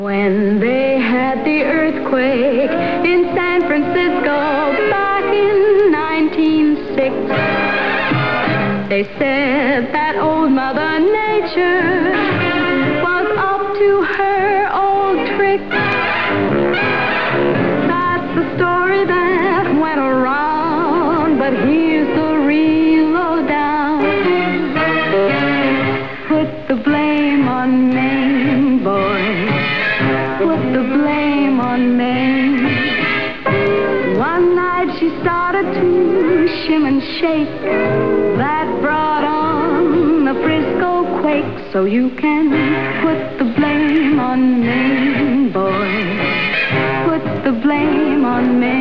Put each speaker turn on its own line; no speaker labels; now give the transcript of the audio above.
When they had the earthquake in San Francisco back in 1906, they said that old Mother Nature was up to her old trick. That's the story that went around, but here's the real lowdown. Put the blame on Maine, boy. Put the blame on Maine. One night she started to shim and shake. That brought on the Frisco quake. So you can put the blame on Maine, boy. Put the blame on Maine.